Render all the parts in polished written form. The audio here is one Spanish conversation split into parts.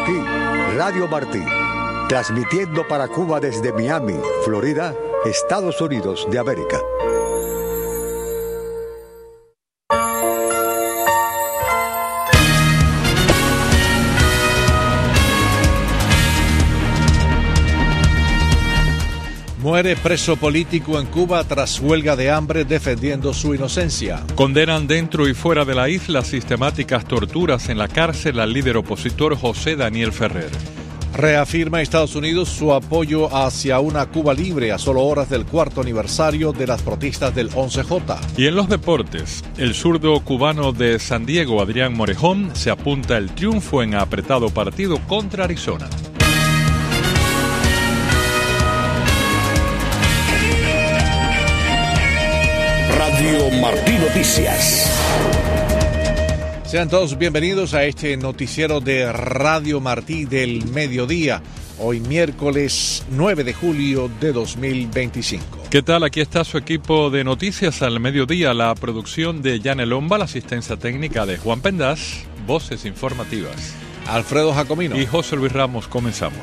aquí, Radio Martí, transmitiendo para Cuba desde Miami, Florida, Estados Unidos de América. Muere preso político en Cuba tras huelga de hambre defendiendo su inocencia. Condenan dentro y fuera de la isla sistemáticas torturas en la cárcel al líder opositor José Daniel Ferrer. Reafirma Estados Unidos su apoyo hacia una Cuba libre a solo horas del 4º aniversario de las protestas del 11J. Y en los deportes, el zurdo cubano de San Diego, Adrián Morejón, se apunta el triunfo en apretado partido contra Arizona. Radio Martí Noticias. Sean todos bienvenidos a este noticiero de Radio Martí del mediodía, hoy miércoles 9 de julio de 2025. ¿Qué tal? Aquí está su equipo de noticias al mediodía, la producción de Yane Lomba, la asistencia técnica de Juan Pendaz, voces informativas Alfredo Jacomino y José Luis Ramos. Comenzamos.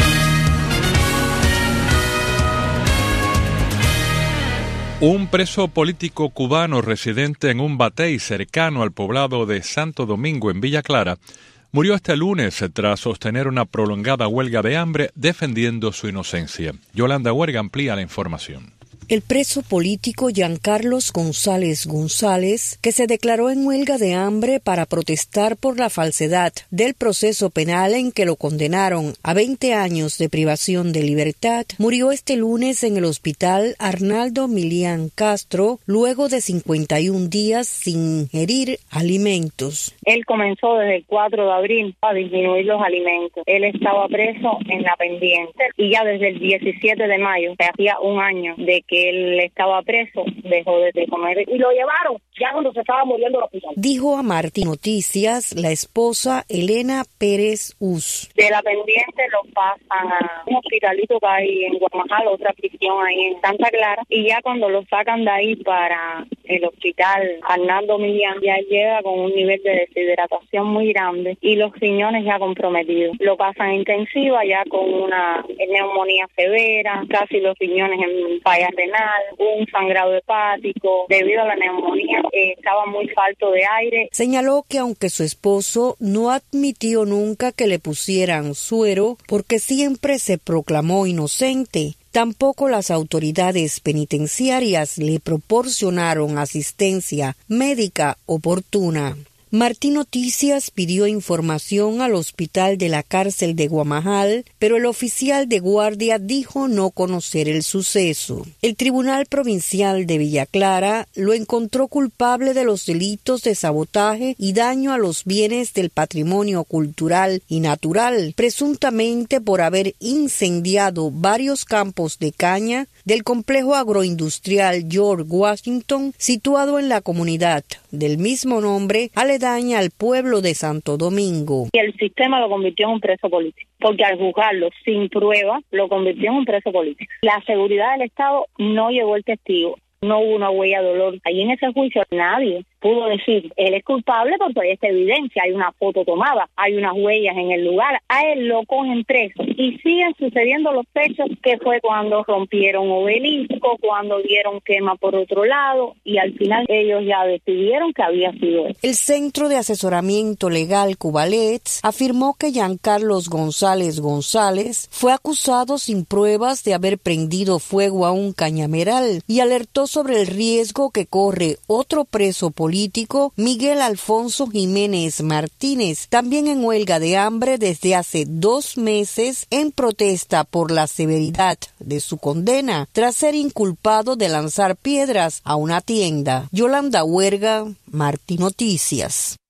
Un preso político cubano residente en un batey cercano al poblado de Santo Domingo, en Villa Clara, murió este lunes tras sostener una prolongada huelga de hambre defendiendo su inocencia. Yolanda Huerga amplía la información. El preso político Giancarlos González González, que se declaró en huelga de hambre para protestar por la falsedad del proceso penal en que lo condenaron a 20 años de privación de libertad, murió este lunes en el hospital Arnaldo Milián Castro, luego de 51 días sin ingerir alimentos. Él comenzó desde el 4 de abril a disminuir los alimentos. Él estaba preso en la pendiente y ya desde el 17 de mayo, hacía un año de que él estaba preso, dejó de comer y lo llevaron ya cuando se estaba muriendo al hospital. Dijo a Martí Noticias la esposa Elena Pérez Uz. De la pendiente lo pasan a un hospitalito que hay en Guamajal, otra prisión ahí en Santa Clara, y ya cuando lo sacan de ahí para el hospital Arnaldo Milián, ya llega con un nivel de deshidratación muy grande y los riñones ya comprometidos. Lo pasan a intensiva ya con una neumonía severa, casi los riñones en falla renal, un sangrado hepático. Debido a la neumonía estaba muy falto de aire. Señaló que aunque su esposo no admitió nunca que le pusieran suero porque siempre se proclamó inocente, tampoco las autoridades penitenciarias le proporcionaron asistencia médica oportuna. Martí Noticias pidió información al hospital de la cárcel de Guamajal, pero el oficial de guardia dijo no conocer el suceso. El Tribunal Provincial de Villa Clara lo encontró culpable de los delitos de sabotaje y daño a los bienes del patrimonio cultural y natural, presuntamente por haber incendiado varios campos de caña del complejo agroindustrial George Washington, situado en la comunidad del mismo nombre, aledaña al pueblo de Santo Domingo. Y el sistema lo convirtió en un preso político, porque al juzgarlo sin prueba, lo convirtió en un preso político. La seguridad del Estado no llevó el testigo. No hubo una huella de dolor. Ahí en ese juicio nadie pudo decir, él es culpable porque hay esta evidencia, hay una foto tomada, hay unas huellas en el lugar. A él lo cogen preso y siguen sucediendo los hechos, que fue cuando rompieron Obelisco, cuando dieron quema por otro lado, y al final ellos ya decidieron que había sido él. El Centro de Asesoramiento Legal Cubalets afirmó que Giancarlos González González fue acusado sin pruebas de haber prendido fuego a un cañameral y alertó sobre el riesgo que corre otro preso político, Miguel Alfonso Jiménez Martínez, también en huelga de hambre desde hace 2 meses en protesta por la severidad de su condena, tras ser inculpado de lanzar piedras a una tienda. Yolanda Huerga, Martí Noticias.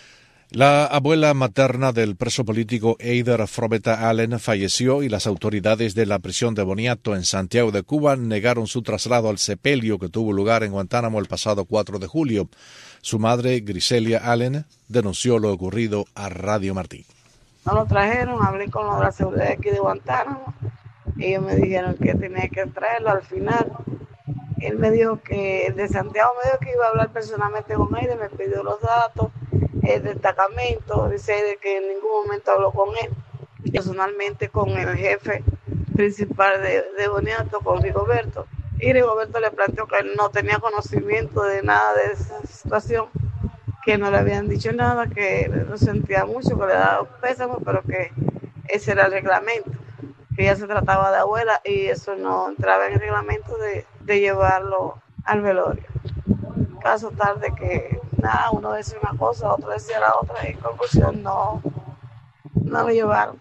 La abuela materna del preso político Eider Frobeta Allen falleció y las autoridades de la prisión de Boniato en Santiago de Cuba negaron su traslado al sepelio que tuvo lugar en Guantánamo el pasado 4 de julio. Su madre, Griselia Allen, denunció lo ocurrido a Radio Martí. No lo trajeron, hablé con los de la seguridad de aquí de Guantánamo. Ellos me dijeron que tenía que traerlo al final. Él me dijo que, el de Santiago me dijo que iba a hablar personalmente con él, me pidió los datos, el destacamento, dice que en ningún momento habló con él. personalmente con el jefe principal de Boniato, con Rigoberto. Y Rigoberto le planteó que él no tenía conocimiento de nada de esa situación, que no le habían dicho nada, que lo sentía mucho, que le daba pésamo, pero que ese era el reglamento, que ya se trataba de abuela y eso no entraba en el reglamento de llevarlo al velorio. Caso tal de que nada, uno decía una cosa, otro decía la otra, y en conclusión no lo llevaron.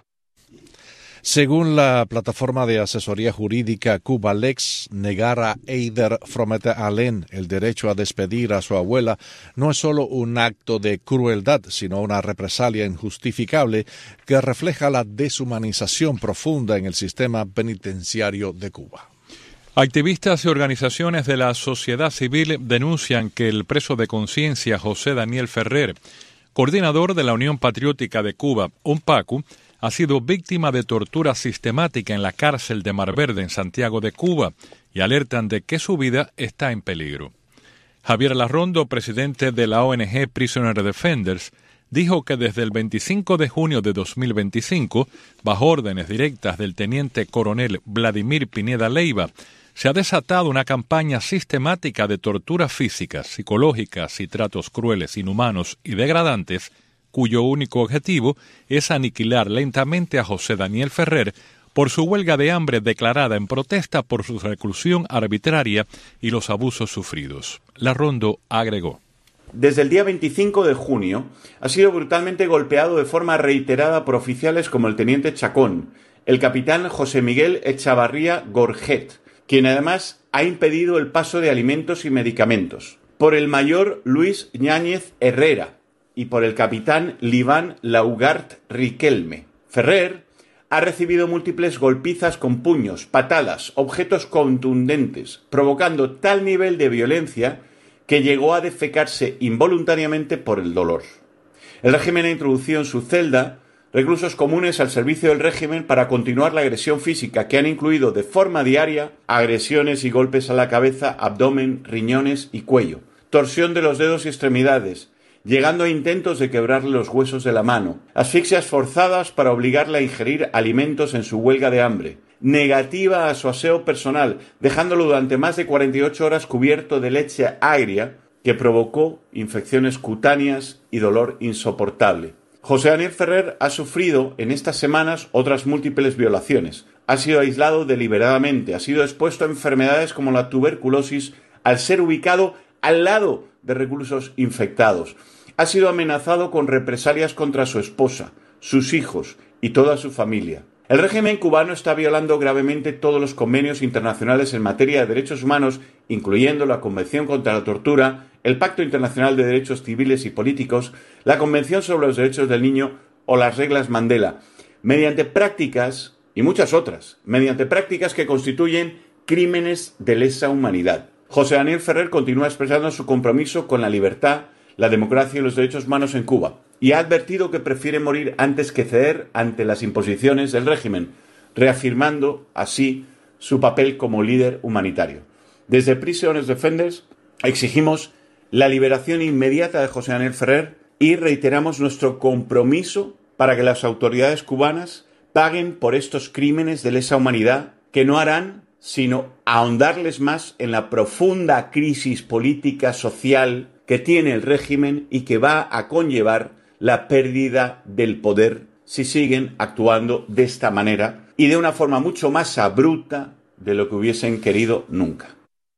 Según la plataforma de asesoría jurídica CubaLex, negar a Eider Frometa-Alén el derecho a despedir a su abuela no es solo un acto de crueldad, sino una represalia injustificable que refleja la deshumanización profunda en el sistema penitenciario de Cuba. Activistas y organizaciones de la sociedad civil denuncian que el preso de conciencia José Daniel Ferrer, coordinador de la Unión Patriótica de Cuba, UNPACU, ha sido víctima de tortura sistemática en la cárcel de Mar Verde en Santiago de Cuba y alertan de que su vida está en peligro. Javier Larrondo, presidente de la ONG Prisoner Defenders, dijo que desde el 25 de junio de 2025, bajo órdenes directas del teniente coronel Vladimir Pineda Leiva, se ha desatado una campaña sistemática de torturas físicas, psicológicas y tratos crueles, inhumanos y degradantes, cuyo único objetivo es aniquilar lentamente a José Daniel Ferrer por su huelga de hambre declarada en protesta por su reclusión arbitraria y los abusos sufridos. Larrondo agregó: Desde el día 25 de junio ha sido brutalmente golpeado de forma reiterada por oficiales como el teniente Chacón, el capitán José Miguel Echavarría Gorjet, quien además ha impedido el paso de alimentos y medicamentos, por el mayor Luis Ñáñez Herrera y por el capitán Liván Laugart Riquelme. Ferrer ha recibido múltiples golpizas con puños, patadas, objetos contundentes, provocando tal nivel de violencia que llegó a defecarse involuntariamente por el dolor. El régimen ha introducido en su celda reclusos comunes al servicio del régimen para continuar la agresión física, que han incluido de forma diaria agresiones y golpes a la cabeza, abdomen, riñones y cuello, torsión de los dedos y extremidades, llegando a intentos de quebrarle los huesos de la mano, asfixias forzadas para obligarle a ingerir alimentos en su huelga de hambre, negativa a su aseo personal, dejándolo durante más de 48 horas cubierto de leche agria que provocó infecciones cutáneas y dolor insoportable. José Daniel Ferrer ha sufrido en estas semanas otras múltiples violaciones. Ha sido aislado deliberadamente, ha sido expuesto a enfermedades como la tuberculosis al ser ubicado al lado de reclusos infectados. Ha sido amenazado con represalias contra su esposa, sus hijos y toda su familia. El régimen cubano está violando gravemente todos los convenios internacionales en materia de derechos humanos, incluyendo la Convención contra la Tortura, el Pacto Internacional de Derechos Civiles y Políticos, la Convención sobre los Derechos del Niño o las reglas Mandela, mediante prácticas, y muchas otras, mediante prácticas que constituyen crímenes de lesa humanidad. José Daniel Ferrer continúa expresando su compromiso con la libertad, la democracia y los derechos humanos en Cuba, y ha advertido que prefiere morir antes que ceder ante las imposiciones del régimen, reafirmando así su papel como líder humanitario. Desde Prisoner Defenders exigimos la liberación inmediata de José Daniel Ferrer y reiteramos nuestro compromiso para que las autoridades cubanas paguen por estos crímenes de lesa humanidad que no harán sino ahondarles más en la profunda crisis política social que tiene el régimen y que va a conllevar la pérdida del poder si siguen actuando de esta manera y de una forma mucho más abrupta de lo que hubiesen querido nunca.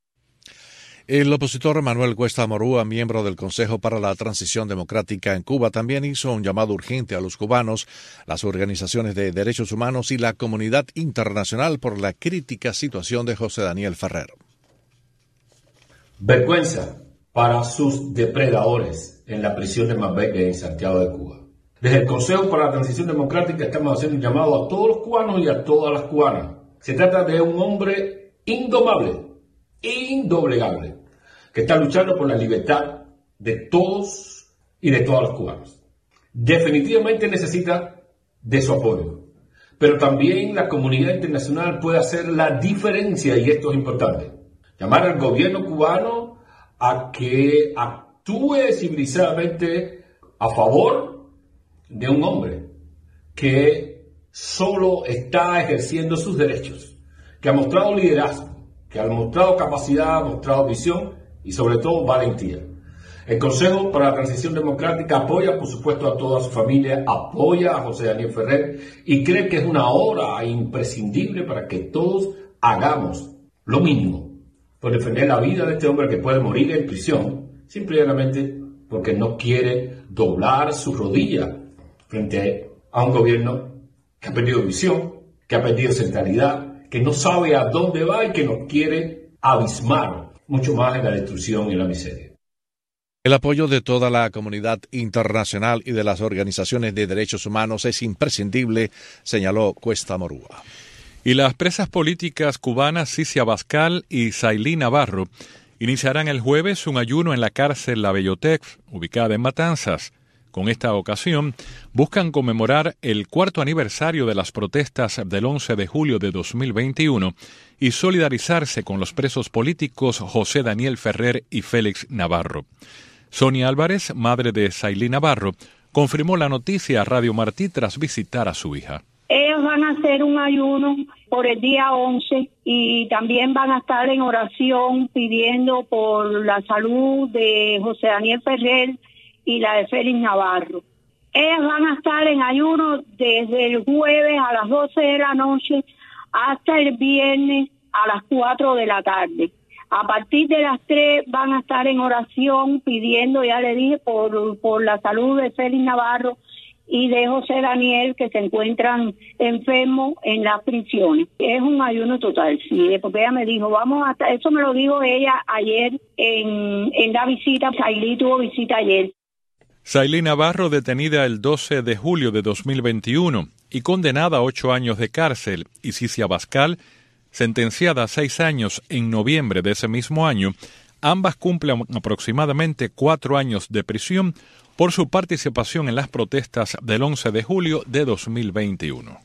El opositor Manuel Cuesta Morúa, miembro del Consejo para la Transición Democrática en Cuba, también hizo un llamado urgente a los cubanos, las organizaciones de derechos humanos y la comunidad internacional por la crítica situación de José Daniel Ferrer. Vergüenza para sus depredadores en la prisión de Mar Verde en Santiago de Cuba. Desde el Consejo para la Transición Democrática estamos haciendo un llamado a todos los cubanos y a todas las cubanas. Se trata de un hombre indomable, indoblegable, que está luchando por la libertad de todos y de todas los cubanos. Definitivamente necesita de su apoyo, pero también la comunidad internacional puede hacer la diferencia y esto es importante. Llamar al gobierno cubano a que actúe civilizadamente a favor de un hombre que solo está ejerciendo sus derechos, que ha mostrado liderazgo, que ha mostrado capacidad, ha mostrado visión y sobre todo valentía. El Consejo para la Transición Democrática apoya, por supuesto, a toda su familia, apoya a José Daniel Ferrer y cree que es una hora imprescindible para que todos hagamos lo mínimo por defender la vida de este hombre que puede morir en prisión, simplemente porque no quiere doblar su rodilla frente a un gobierno que ha perdido visión, que ha perdido centralidad, que no sabe a dónde va y que nos quiere abismar mucho más en la destrucción y en la miseria. El apoyo de toda la comunidad internacional y de las organizaciones de derechos humanos es imprescindible, señaló Cuesta Morúa. Y las presas políticas cubanas Cicia Bascal y Sailí Navarro iniciarán el jueves un ayuno en la cárcel La Bellotec, ubicada en Matanzas. Con esta ocasión, buscan conmemorar el 4º aniversario de las protestas del 11 de julio de 2021 y solidarizarse con los presos políticos José Daniel Ferrer y Félix Navarro. Sonia Álvarez, madre de Sailí Navarro, confirmó la noticia a Radio Martí tras visitar a su hija. Ellos van a hacer un ayuno por el día 11 y también van a estar en oración pidiendo por la salud de José Daniel Ferrer y la de Félix Navarro. Ellas van a estar en ayuno desde el jueves a las 12 de la noche hasta el viernes a las 4 de la tarde. A partir de las 3 van a estar en oración pidiendo, ya le dije, por la salud de Félix Navarro y de José Daniel, que se encuentran enfermos en las prisiones. Es un ayuno total, sí, porque ella me dijo, eso me lo dijo ella ayer en la visita. Sailí tuvo visita ayer. Sailí Navarro, detenida el 12 de julio de 2021 y condenada a 8 años de cárcel, y Cicia Bascal, sentenciada a 6 años en noviembre de ese mismo año, ambas cumplen aproximadamente 4 años de prisión por su participación en las protestas del 11 de julio de 2021.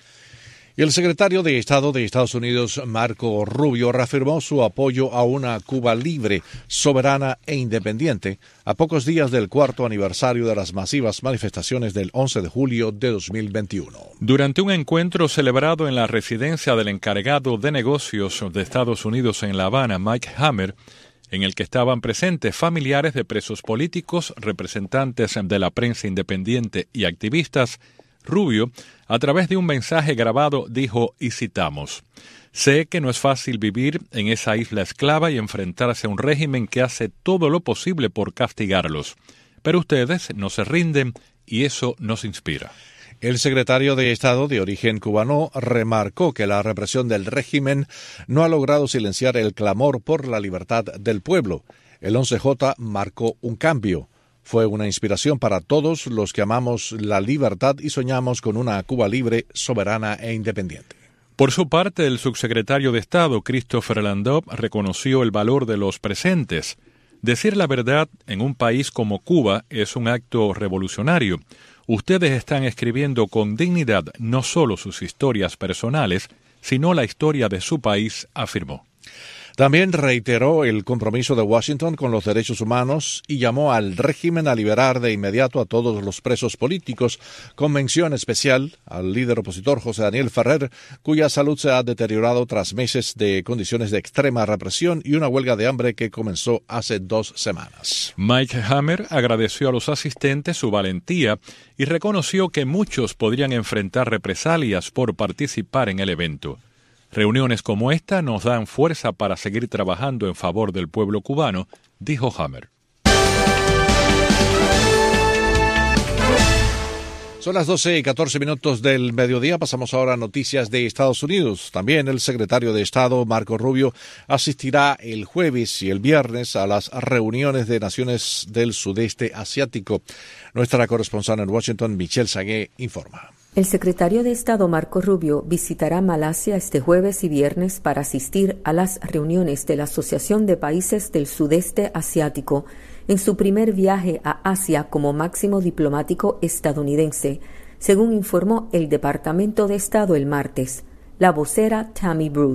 Y el secretario de Estado de Estados Unidos, Marco Rubio, reafirmó su apoyo a una Cuba libre, soberana e independiente a pocos días del 4º aniversario de las masivas manifestaciones del 11 de julio de 2021. Durante un encuentro celebrado en la residencia del encargado de negocios de Estados Unidos en La Habana, Mike Hammer, en el que estaban presentes familiares de presos políticos, representantes de la prensa independiente y activistas, Rubio, a través de un mensaje grabado, dijo, y citamos: «Sé que no es fácil vivir en esa isla esclava y enfrentarse a un régimen que hace todo lo posible por castigarlos. Pero ustedes no se rinden y eso nos inspira». El secretario de Estado de origen cubano remarcó que la represión del régimen no ha logrado silenciar el clamor por la libertad del pueblo. El 11J marcó un cambio. Fue una inspiración para todos los que amamos la libertad y soñamos con una Cuba libre, soberana e independiente. Por su parte, el subsecretario de Estado, Christopher Landau, reconoció el valor de los presentes. Decir la verdad en un país como Cuba es un acto revolucionario. Ustedes están escribiendo con dignidad no solo sus historias personales, sino la historia de su país, afirmó. También reiteró el compromiso de Washington con los derechos humanos y llamó al régimen a liberar de inmediato a todos los presos políticos, con mención especial al líder opositor José Daniel Ferrer, cuya salud se ha deteriorado tras meses de condiciones de extrema represión y una huelga de hambre que comenzó hace 2 semanas. Mike Hammer agradeció a los asistentes su valentía y reconoció que muchos podrían enfrentar represalias por participar en el evento. Reuniones como esta nos dan fuerza para seguir trabajando en favor del pueblo cubano, dijo Hammer. Son las 12:14 del mediodía. Pasamos ahora a noticias de Estados Unidos. También el secretario de Estado, Marco Rubio, asistirá el jueves y el viernes a las reuniones de naciones del sudeste asiático. Nuestra corresponsal en Washington, Michelle Sagué, informa. El secretario de Estado Marco Rubio visitará Malasia este jueves y viernes para asistir a las reuniones de la Asociación de Países del Sudeste Asiático, en su primer viaje a Asia como máximo diplomático estadounidense, según informó el Departamento de Estado el martes. La vocera Tammy Bruce.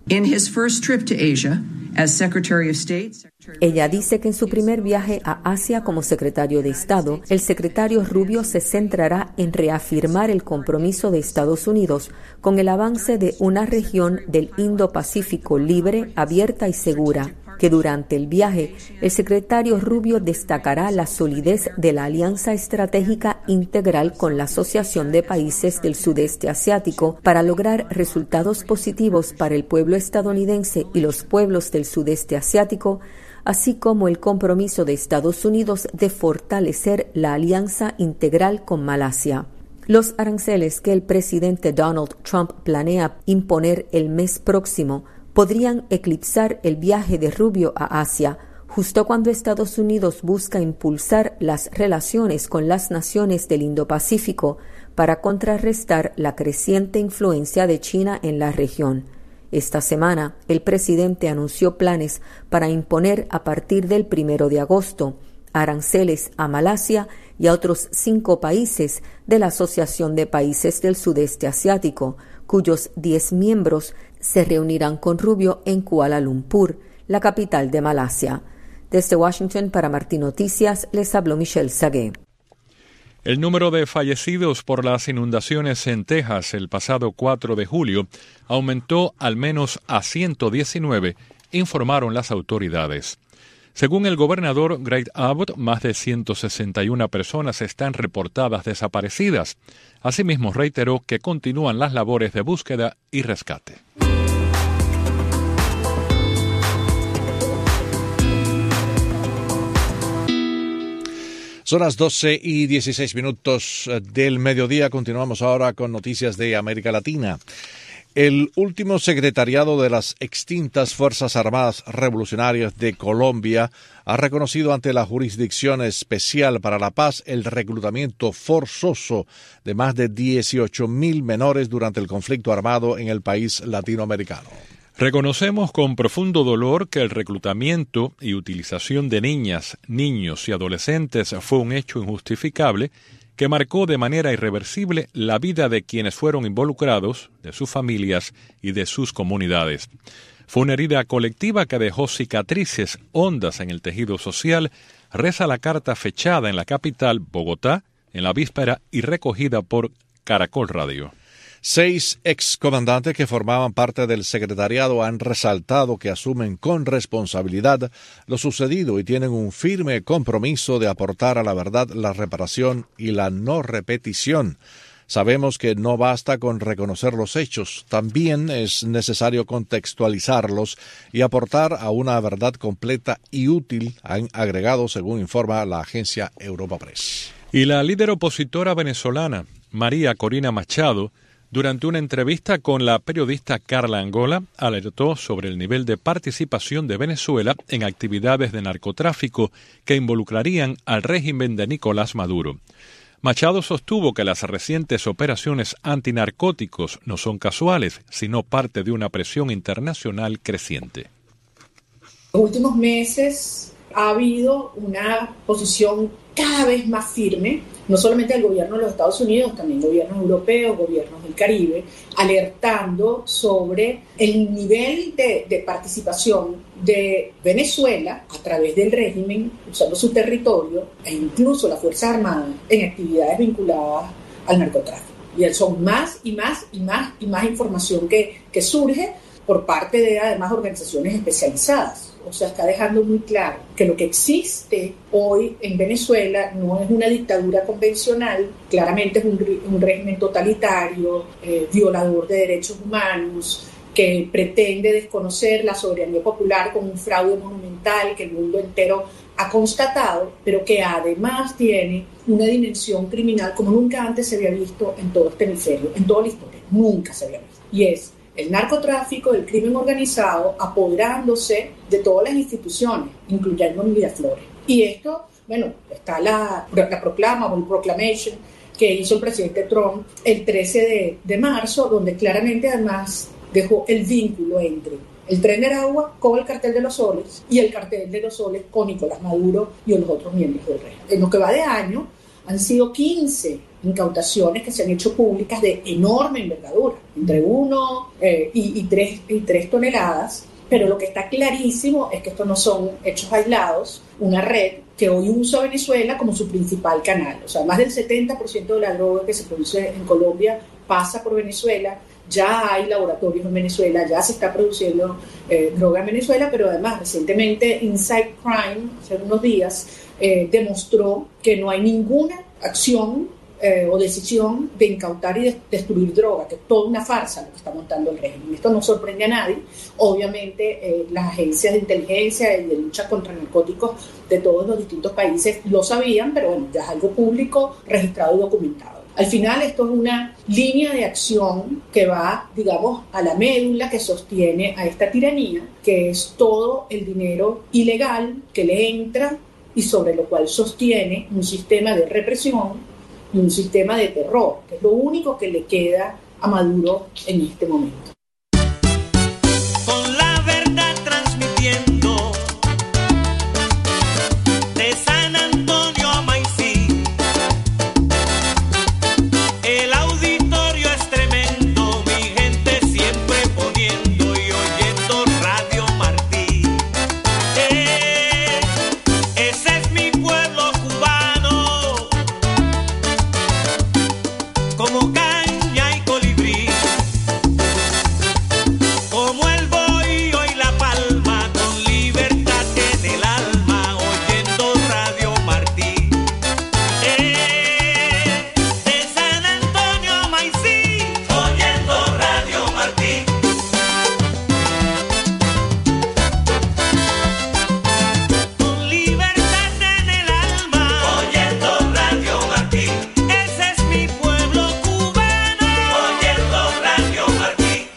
In his first trip to Asia, as Secretary of State, ella dice que en su primer viaje a Asia como secretario de Estado, el secretario Rubio se centrará en reafirmar el compromiso de Estados Unidos con el avance de una región del Indo-Pacífico libre, abierta y segura, que durante el viaje el secretario Rubio destacará la solidez de la alianza estratégica integral con la Asociación de Países del Sudeste Asiático para lograr resultados positivos para el pueblo estadounidense y los pueblos del Sudeste Asiático, así como el compromiso de Estados Unidos de fortalecer la alianza integral con Malasia. Los aranceles que el presidente Donald Trump planea imponer el mes próximo podrían eclipsar el viaje de Rubio a Asia, justo cuando Estados Unidos busca impulsar las relaciones con las naciones del Indo-Pacífico para contrarrestar la creciente influencia de China en la región. Esta semana, el presidente anunció planes para imponer a partir del 1 de agosto aranceles a Malasia y a otros 5 países de la Asociación de Países del Sudeste Asiático, cuyos 10 miembros se reunirán con Rubio en Kuala Lumpur, la capital de Malasia. Desde Washington para Martín Noticias les habló Michelle Sagué. El número de fallecidos por las inundaciones en Texas el pasado 4 de julio aumentó al menos a 119, informaron las autoridades. Según el gobernador Greg Abbott, más de 161 personas están reportadas desaparecidas. Asimismo, reiteró que continúan las labores de búsqueda y rescate. Son las 12:16 del mediodía. Continuamos ahora con noticias de América Latina. El último secretariado de las extintas Fuerzas Armadas Revolucionarias de Colombia ha reconocido ante la Jurisdicción Especial para la Paz el reclutamiento forzoso de más de 18,000 menores durante el conflicto armado en el país latinoamericano. Reconocemos con profundo dolor que el reclutamiento y utilización de niñas, niños y adolescentes fue un hecho injustificable que marcó de manera irreversible la vida de quienes fueron involucrados, de sus familias y de sus comunidades. Fue una herida colectiva que dejó cicatrices hondas en el tejido social, reza la carta fechada en la capital, Bogotá, en la víspera y recogida por Caracol Radio. 6 excomandantes que formaban parte del secretariado han resaltado que asumen con responsabilidad lo sucedido y tienen un firme compromiso de aportar a la verdad, la reparación y la no repetición. Sabemos que no basta con reconocer los hechos, también es necesario contextualizarlos y aportar a una verdad completa y útil, han agregado según informa la agencia Europa Press. Y la líder opositora venezolana, María Corina Machado, durante una entrevista con la periodista Carla Angola, alertó sobre el nivel de participación de Venezuela en actividades de narcotráfico que involucrarían al régimen de Nicolás Maduro. Machado sostuvo que las recientes operaciones antinarcóticos no son casuales, sino parte de una presión internacional creciente. En los últimos meses ha habido una posición cada vez más firme, no solamente del gobierno de los Estados Unidos, también gobiernos europeos, gobiernos del Caribe, alertando sobre el nivel de participación de Venezuela a través del régimen, usando su territorio e incluso la Fuerza Armada en actividades vinculadas al narcotráfico. Y son más y más información que surge por parte de además organizaciones especializadas. O sea, está dejando muy claro que lo que existe hoy en Venezuela no es una dictadura convencional, claramente es un régimen totalitario, violador de derechos humanos, que pretende desconocer la soberanía popular con un fraude monumental que el mundo entero ha constatado, pero que además tiene una dimensión criminal como nunca antes se había visto en todo este hemisferio, en toda la historia, nunca se había visto. Y es el narcotráfico, el crimen organizado, apoderándose de todas las instituciones, incluyendo Miraflores. Y esto, bueno, está la proclama o el proclamation que hizo el presidente Trump el 13 de marzo, donde claramente además dejó el vínculo entre el Tren de Aragua con el Cartel de los Soles y el Cartel de los Soles con Nicolás Maduro y los otros miembros del régimen. En lo que va de año han sido 15 incautaciones que se han hecho públicas de enorme envergadura. entre 1 y 3 toneladas. Pero lo que está clarísimo es que estos no son hechos aislados, una red que hoy usa Venezuela como su principal canal. O sea, más del 70% de la droga que se produce en Colombia pasa por Venezuela. Ya hay laboratorios en Venezuela, ya se está produciendo droga en Venezuela, pero además recientemente Inside Crime, hace unos días, demostró que no hay ninguna acción o decisión de incautar y destruir droga, que es toda una farsa lo que está montando el régimen. Esto no sorprende a nadie. Obviamente las agencias de inteligencia y de lucha contra narcóticos de todos los distintos países lo sabían, pero bueno, ya es algo público, registrado y documentado. Al final esto es una línea de acción que va, digamos, a la médula que sostiene a esta tiranía, que es todo el dinero ilegal que le entra y sobre lo cual sostiene un sistema de represión y un sistema de terror, que es lo único que le queda a Maduro en este momento. Con la verdad transmitiendo de San Antonio a Maicí, el auditorio es tremendo, mi gente siempre poniendo y oyendo Radio Martí. Ese es mi pueblo cubano, como caña y colibrí, como el bohío y la palma, con libertad en el alma, oyendo Radio Martí. De San Antonio a Maicí, oyendo Radio Martí. Con libertad en el alma, oyendo Radio Martí. Ese es mi pueblo cubano, oyendo Radio Martí.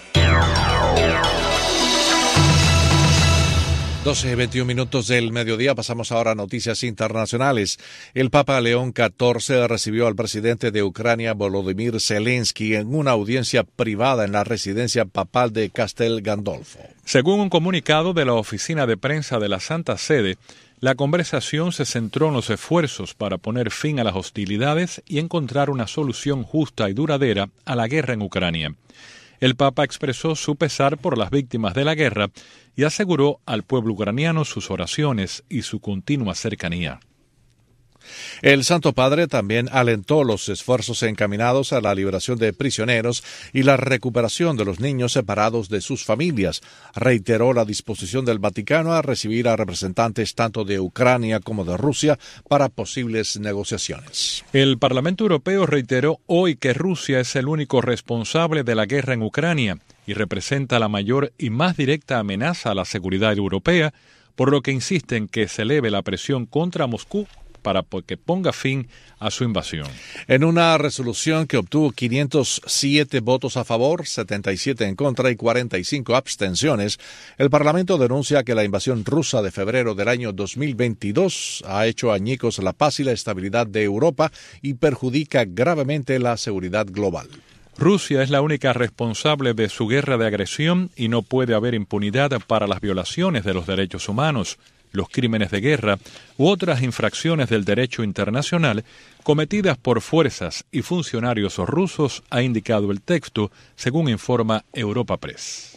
12:21 minutos del mediodía. Pasamos ahora a noticias internacionales. El Papa León XIV recibió al presidente de Ucrania, Volodymyr Zelensky, en una audiencia privada en la residencia papal de Castel Gandolfo. Según un comunicado de la oficina de prensa de la Santa Sede, la conversación se centró en los esfuerzos para poner fin a las hostilidades y encontrar una solución justa y duradera a la guerra en Ucrania. El Papa expresó su pesar por las víctimas de la guerra y aseguró al pueblo ucraniano sus oraciones y su continua cercanía. El Santo Padre también alentó los esfuerzos encaminados a la liberación de prisioneros y la recuperación de los niños separados de sus familias. Reiteró la disposición del Vaticano a recibir a representantes tanto de Ucrania como de Rusia para posibles negociaciones. El Parlamento Europeo reiteró hoy que Rusia es el único responsable de la guerra en Ucrania y representa la mayor y más directa amenaza a la seguridad europea, por lo que insiste en que se eleve la presión contra Moscú para que ponga fin a su invasión. En una resolución que obtuvo 507 votos a favor, 77 en contra y 45 abstenciones, el Parlamento denuncia que la invasión rusa de febrero del año 2022 ha hecho añicos la paz y la estabilidad de Europa y perjudica gravemente la seguridad global. Rusia es la única responsable de su guerra de agresión y no puede haber impunidad para las violaciones de los derechos humanos, los crímenes de guerra u otras infracciones del derecho internacional cometidas por fuerzas y funcionarios rusos, ha indicado el texto, según informa Europa Press.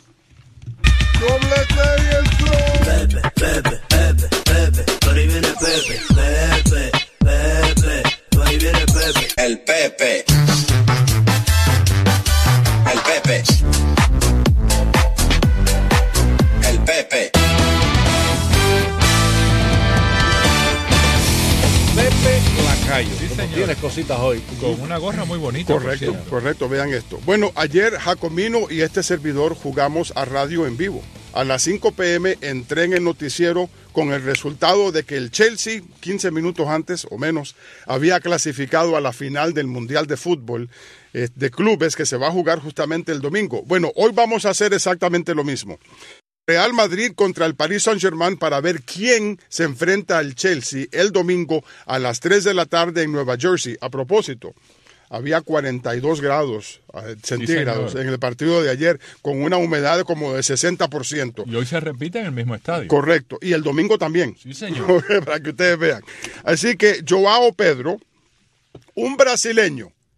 Pepe, Pepe, Pepe, Pepe, por ahí viene Pepe, Pepe, Pepe, por ahí viene Pepe. El Pepe. El Pepe. El Pepe. Pepe Lacayo. Sí, señor. Tienes cositas hoy. Con una gorra muy bonita. Correcto, vean esto. Bueno, ayer Jacomino y este servidor jugamos a radio en vivo. A las 5 p.m. entré en el noticiero con el resultado de que el Chelsea, 15 minutos antes o menos, había clasificado a la final del Mundial de Fútbol de Clubes que se va a jugar justamente el domingo. Bueno, hoy vamos a hacer exactamente lo mismo. Real Madrid contra el Paris Saint-Germain para ver quién se enfrenta al Chelsea el domingo a las 3 de la tarde en Nueva Jersey. A propósito, había 42 grados centígrados en el partido de ayer, con una humedad como de 60%. Y hoy se repite en el mismo estadio. Correcto, y el domingo también. Sí, señor. Para que ustedes vean. Así que Joao Pedro, un brasileño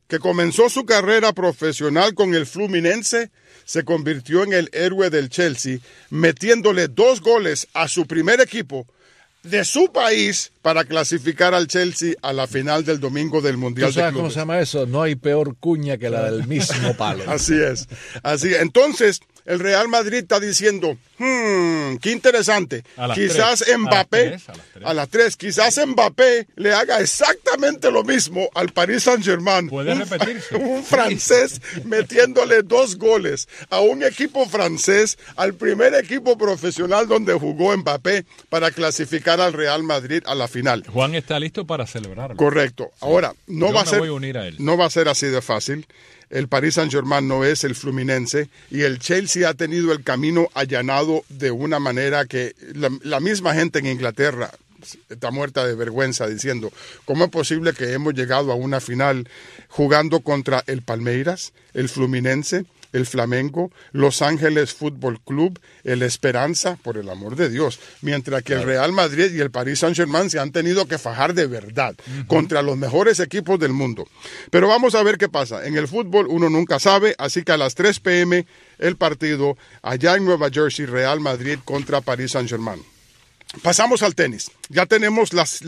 que comenzó su carrera profesional con el Fluminense, se convirtió en el héroe del Chelsea, metiéndole 2 goles a su primer equipo de su país para clasificar al Chelsea a la final del domingo del Mundial de Clubes. ¿Cómo se llama eso? No hay peor cuña que la del mismo palo. Así es. Entonces, el Real Madrid está diciendo, qué interesante. Quizás Mbappé, a las 3, quizás Mbappé le haga exactamente lo mismo al Paris Saint-Germain. Puede repetirse. Un francés metiéndole 2 goles a un equipo francés, al primer equipo profesional donde jugó Mbappé para clasificar al Real Madrid a la final. Juan está listo para celebrarlo. Correcto. Ahora, no va a ser así de fácil. El Paris Saint-Germain no es el Fluminense y el Chelsea ha tenido el camino allanado de una manera que la misma gente en Inglaterra está muerta de vergüenza diciendo, ¿cómo es posible que hemos llegado a una final jugando contra el Palmeiras, el Fluminense, el Flamengo, Los Ángeles Fútbol Club, el Esperanza, por el amor de Dios, mientras que el Real Madrid y el Paris Saint-Germain se han tenido que fajar de verdad contra los mejores equipos del mundo? Pero vamos a ver qué pasa. En el fútbol uno nunca sabe, así que a las 3 p.m. el partido allá en Nueva Jersey, Real Madrid contra Paris Saint-Germain. Pasamos al tenis. Ya tenemos las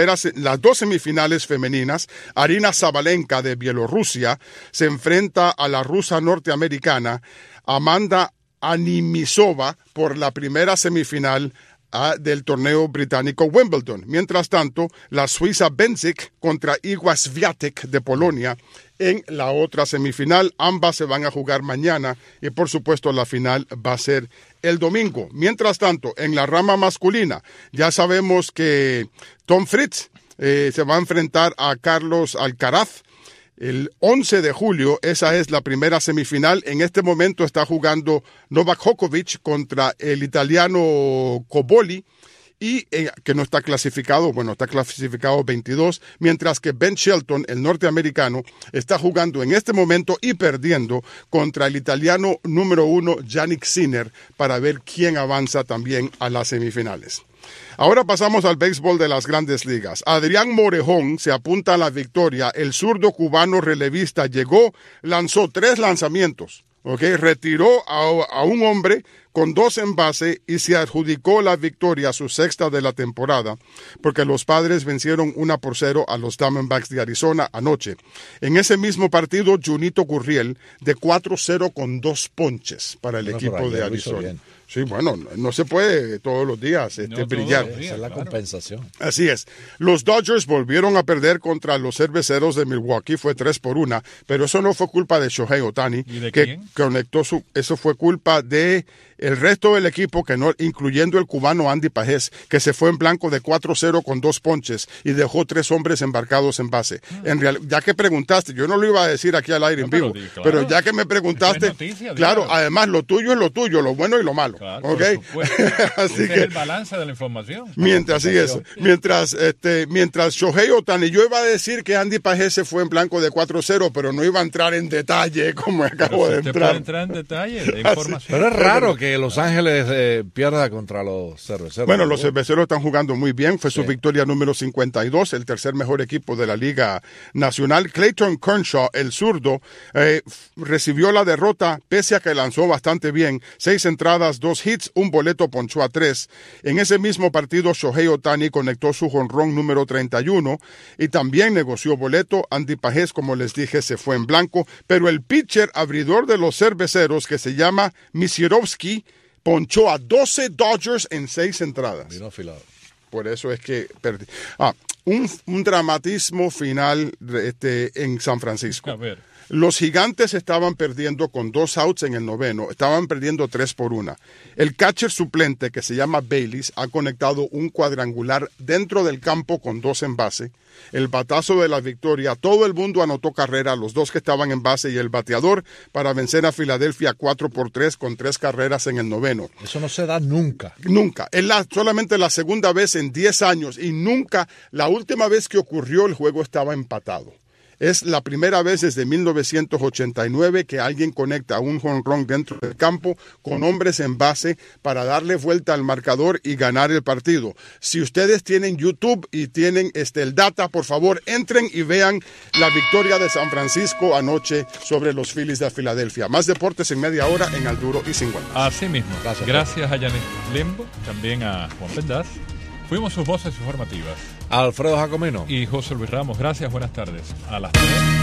2 semifinales femeninas. Arina Sabalenka de Bielorrusia se enfrenta a la rusa norteamericana Amanda Anisimova por la primera semifinal del torneo británico Wimbledon. Mientras tanto, la suiza Benzik contra Iga Swiatek de Polonia en la otra semifinal. Ambas se van a jugar mañana y por supuesto la final va a ser el domingo. Mientras tanto, en la rama masculina, ya sabemos que Tom Fritz se va a enfrentar a Carlos Alcaraz el 11 de julio. Esa es la primera semifinal. En este momento está jugando Novak Djokovic contra el italiano Cobolli, y que no está clasificado, está clasificado 22, mientras que Ben Shelton, el norteamericano, está jugando en este momento y perdiendo contra el italiano número 1, Jannik Sinner, para ver quién avanza también a las semifinales. Ahora pasamos al béisbol de las Grandes Ligas. Adrián Morejón se apunta a la victoria. El zurdo cubano relevista llegó, lanzó 3 lanzamientos, retiró a un hombre con 2 en base y se adjudicó la victoria, su 6ª de la temporada, porque los Padres vencieron 1-0 a los Diamondbacks de Arizona anoche. En ese mismo partido, Junito Gurriel de 4-0 con 2 ponches para el equipo de Arizona. Sí, bueno, no se puede todos los días brillar. Esa es la compensación. Así es. Los Dodgers volvieron a perder contra los Cerveceros de Milwaukee, fue 3-1, pero eso no fue culpa de Shohei Ohtani, ¿Y de que quién? Conectó eso fue culpa de el resto del equipo, que no, incluyendo el cubano Andy Pajés, que se fue en blanco de 4-0 con 2 ponches y dejó 3 hombres embarcados en base. En realidad, ya que preguntaste, yo no lo iba a decir aquí al aire en vivo, pero ya que me preguntaste, noticia, claro, además lo tuyo es lo tuyo, lo bueno y lo malo. Claro, ¿okay? Así que es el balance de la información. Mientras Shohei Ohtani, yo iba a decir que Andy Pajés se fue en blanco de 4-0, pero no iba a entrar en detalle como acabo de entrar. Puede entrar en detalle de información. Pero es raro que Los Ángeles pierda contra los Cerveceros. Bueno, los Cerveceros están jugando muy bien. Fue su victoria número 52, el tercer mejor equipo de la Liga Nacional. Clayton Kershaw, el zurdo, recibió la derrota pese a que lanzó bastante bien. 6 entradas, 2 hits, un boleto, ponchó a 3. En ese mismo partido, Shohei Ohtani conectó su jonrón número 31 y también negoció boleto. Andy Pajés, como les dije, se fue en blanco, pero el pitcher abridor de los Cerveceros, que se llama Misierovsky, ponchó a 12 Dodgers en 6 entradas. Vino afilado. Por eso es que perdí. Un dramatismo final en San Francisco. A ver. Los Gigantes estaban perdiendo con 2 outs en el noveno. Estaban perdiendo 3-1. El catcher suplente, que se llama Bayliss, ha conectado un cuadrangular dentro del campo con 2 en base. El batazo de la victoria, todo el mundo anotó carrera, los 2 que estaban en base y el bateador, para vencer a Filadelfia 4-3 con 3 carreras en el noveno. Eso no se da nunca. Nunca. Es solamente la segunda vez en 10 años y nunca, la última vez que ocurrió, el juego estaba empatado. Es la primera vez desde 1989 que alguien conecta un jonrón dentro del campo con hombres en base para darle vuelta al marcador y ganar el partido. Si ustedes tienen YouTube y tienen el data, por favor, entren y vean la victoria de San Francisco anoche sobre los Phillies de Filadelfia. Más deportes en media hora en Al Duro y Sin Vueltas. Así mismo. Gracias a Janet Lembo, también a Juan Pendas. Fuimos sus voces informativas. Alfredo Jacomino y José Luis Ramos. Gracias, buenas tardes. A las 3.